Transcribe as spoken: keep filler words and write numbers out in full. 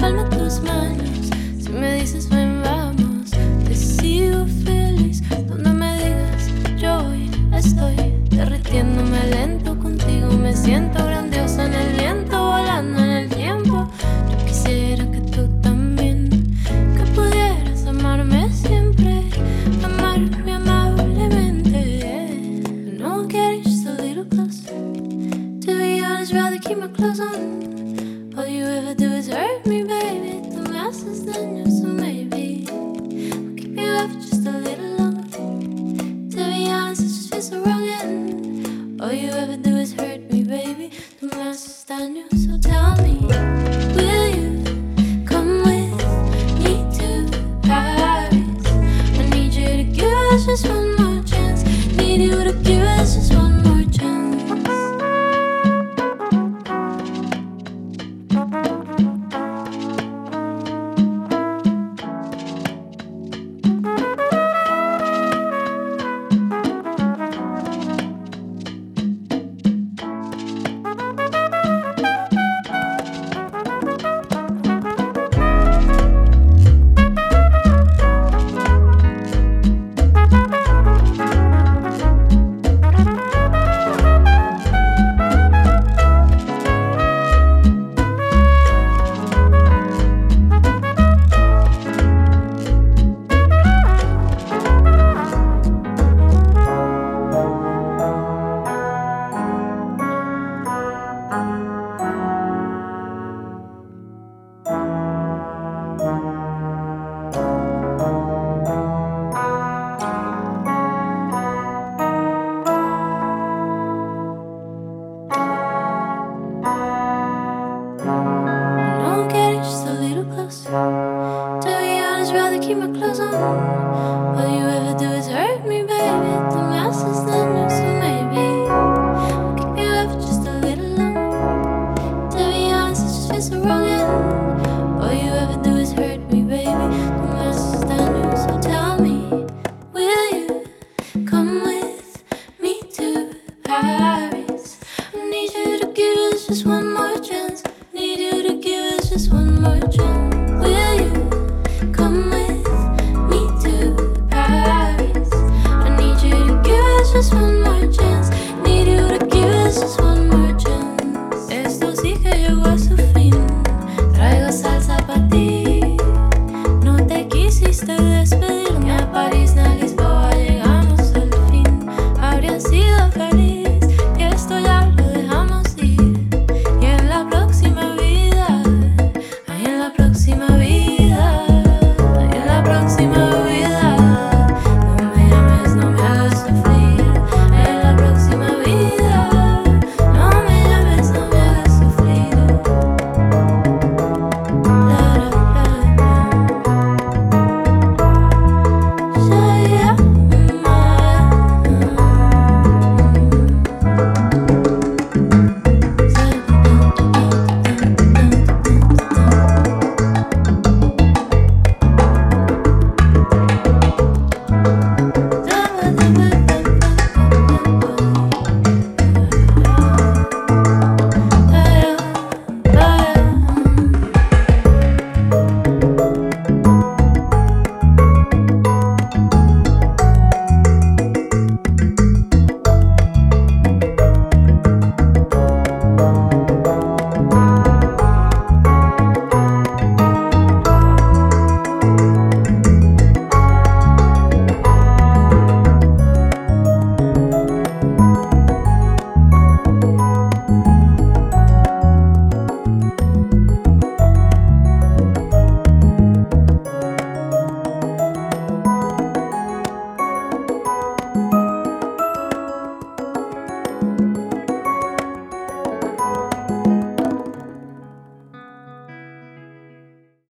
palma de tus manos. Si me dices ven vamos, te sigo feliz. Donde me digas yo hoy estoy derritiéndome lento contigo. Me siento grandiosa en el viento, volando en el tiempo. Yo quisiera que tú también, que pudieras amarme siempre, amarme amablemente. No getting just a little closer. To be honest, rather keep my clothes on.